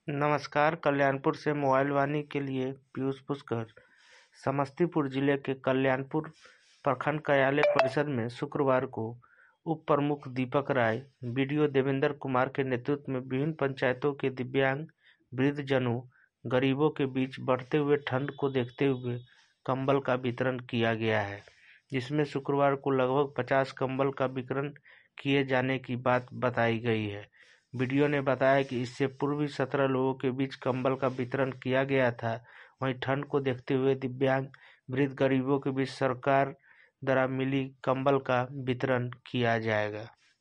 नमस्कार। कल्याणपुर से मोबाइल वाणी के लिए पीयूष पुष्कर। समस्तीपुर जिले के कल्याणपुर प्रखंड कार्यालय परिसर में शुक्रवार को उप प्रमुख दीपक राय, बीडीओ देवेंद्र कुमार के नेतृत्व में विभिन्न पंचायतों के दिव्यांग, वृद्धजनों, गरीबों के बीच बढ़ते हुए ठंड को देखते हुए कंबल का वितरण किया गया है, जिसमें शुक्रवार को लगभग 50 कंबल का वितरण किए जाने की बात बताई गई है। बीडीओ ने बताया कि इससे पूर्व भी 17 लोगों के बीच कंबल का वितरण किया गया था। वहीं ठंड को देखते हुए दिव्यांग, वृद्ध, गरीबों के बीच सरकार द्वारा मिली कंबल का वितरण किया जाएगा।